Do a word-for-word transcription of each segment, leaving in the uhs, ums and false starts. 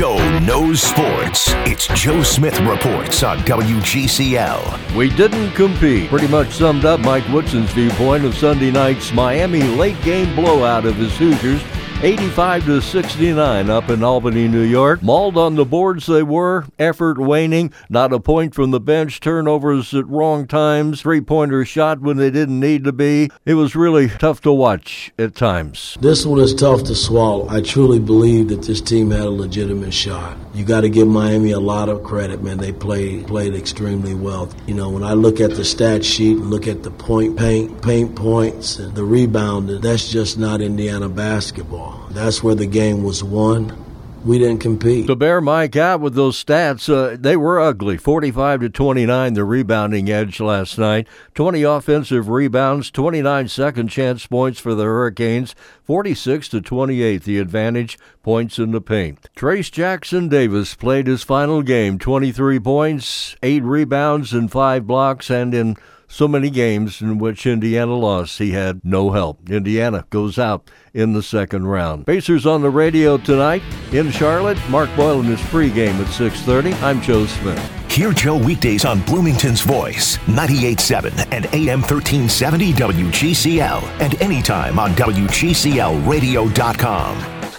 Joe knows sports. It's Joe Smith Reports on W G C L. We didn't compete. Pretty much summed up Mike Woodson's viewpoint of Sunday night's Miami late game blowout of his Hoosiers. eighty-five to sixty-nine up in Albany, New York. Mauled on the boards they were, effort waning, not a point from the bench, turnovers at wrong times, three-pointer shot when they didn't need to be. It was really tough to watch at times. This one is tough to swallow. I truly believe that this team had a legitimate shot. You got to give Miami a lot of credit, man. They played played extremely well. You know, when I look at the stat sheet and look at the point paint, paint points, and the rebound, that's just not Indiana basketball. That's where the game was won. We didn't compete. To bear Mike out with those stats, uh, they were ugly. forty-five to twenty-nine, the rebounding edge last night. twenty offensive rebounds, twenty-nine second chance points for the Hurricanes. forty-six to twenty-eight, the advantage, points in the paint. Trace Jackson Davis played his final game. twenty-three points, eight rebounds, and five blocks, and in so many games in which Indiana lost, he had no help. Indiana goes out in the second round. Pacers on the radio tonight in Charlotte. Mark Boyle in his pregame at six thirty. I'm Joe Smith. Hear Joe weekdays on Bloomington's Voice, ninety-eight point seven and A M thirteen seventy W G C L, and anytime on W G C L radio dot com.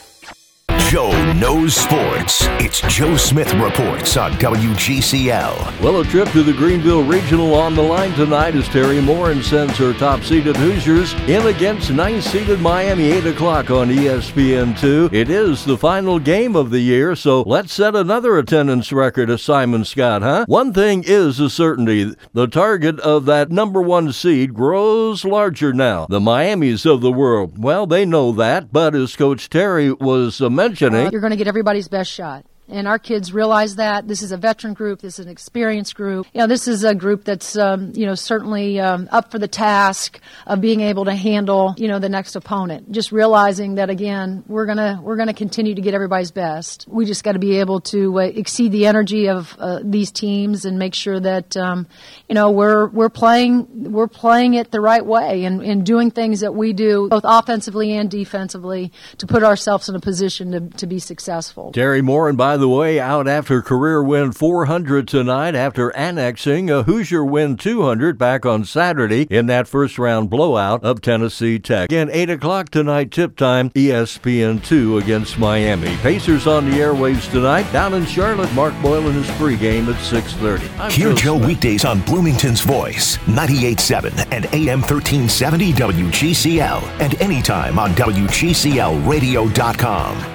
Joe knows sports. It's Joe Smith Reports on W G C L. Well, a trip to the Greenville Regional on the line tonight as Terry Morin sends her top-seeded Hoosiers in against ninth-seeded Miami, eight o'clock on E S P N two. It is the final game of the year, so let's set another attendance record of Simon Scott, huh? One thing is a certainty. The target of that number one seed grows larger now. The Miamis of the world, well, they know that, but as Coach Terry was uh, mentioning, Uh, you're going to get everybody's best shot. And our kids realize that. This is a veteran group. This is an experienced group. You know, this is a group that's, um, you know, certainly um, up for the task of being able to handle, you know, the next opponent. Just realizing that, again, we're gonna we're gonna continue to get everybody's best. We just got to be able to uh, exceed the energy of uh, these teams and make sure that, um, you know, we're we're playing we're playing it the right way and, and doing things that we do both offensively and defensively to put ourselves in a position to to be successful. Terry Morin, by the way, out after career win four hundred tonight after annexing a Hoosier win two hundred back on Saturday in that first round blowout of Tennessee Tech. Again, eight o'clock tonight, tip time, E S P N two against Miami. Pacers on the airwaves tonight. Down in Charlotte, Mark Boyle in his pregame at six thirty. Hear Joe weekdays on Bloomington's Voice, ninety-eight point seven and A M thirteen seventy W G C L, and anytime on W G C L radio dot com.